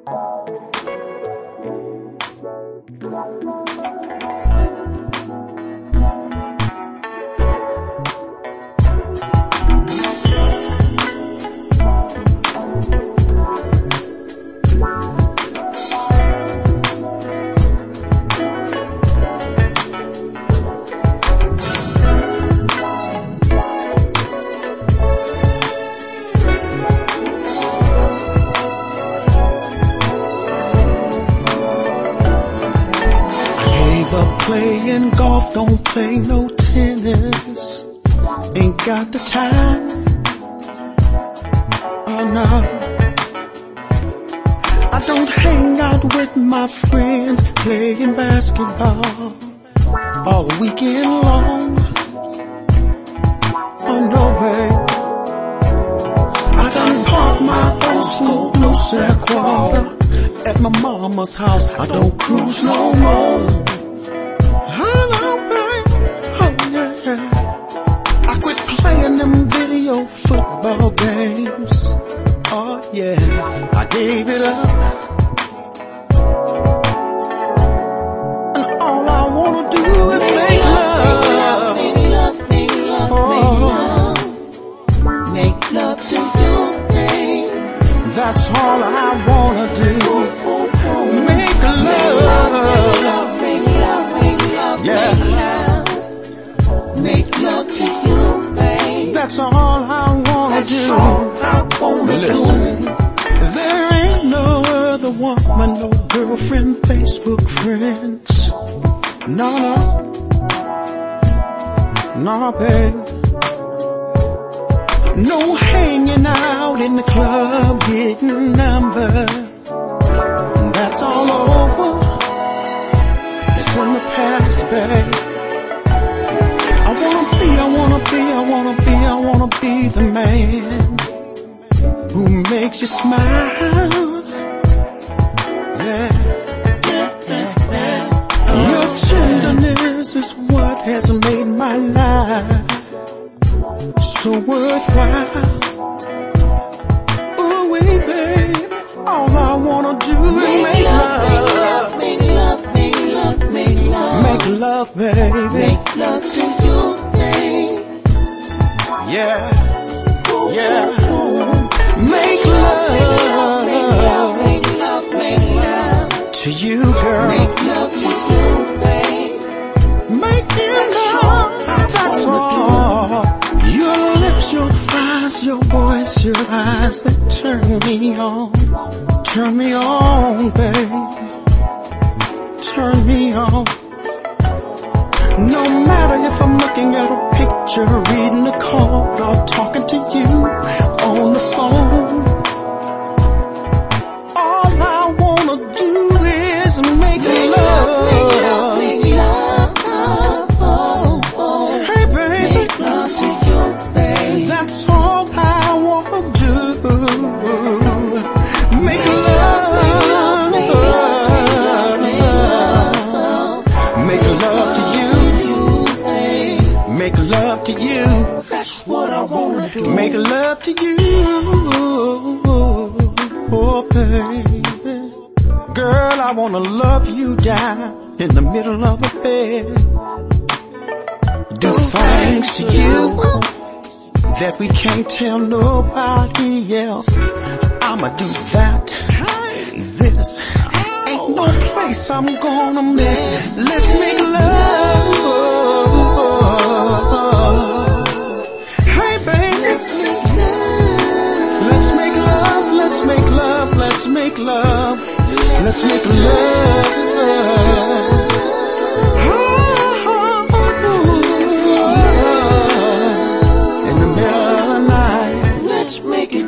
Playing golf, don't play no tennis. Ain't got the time. Oh no. I don't hang out with my friends playing basketball all weekend long. Oh no way. I done parked my old school blue Sequoia at my mama's house. I don't cruise no more. Playing them video football games. Oh yeah, I gave it up. And all I wanna do is make love. Make love, make love, make love. Make love to you, babe. That's all I wanna do. Make love. Make love, make love, yeah. Make love to you. That's all I wanna do. Listen. There ain't no other woman, no girlfriend, Facebook friends. No, babe. No hanging out in the club, getting numbers. That's all over. It's in the past, babe. I wanna be the man who makes you smile. Yeah. Your tenderness is what has made my life so worthwhile. Ooh, wait, babe, all I wanna do is make love. Make love, make love, make love. Make love, baby. Make love to you, babe. Yeah, yeah. Make love, make love, make love, make love to you, girl. Make love to you, babe. Make love, that's all. Your lips, your thighs, your voice, your eyes, they turn me on. Turn me on, babe. Turn me on. No matter if I'm looking at a picture, reading a card, or talking to you on the phone. All I wanna do is make love. Make love, make love. Hey baby, make love to you, babe. That's all I wanna do. Make love, make love, make love, make love to you. Make love to you. That's what I wanna do. Make love to you. Oh, baby. Girl, I wanna love you down in the middle of the bed. Do things to you that we can't tell nobody else. I'ma do that, this. Ain't no place I'm gonna miss. Let's make love. Hey baby, let's make love. Let's make love. Let's make love. Let's make love. Let's make love. In the middle of the night, let's make it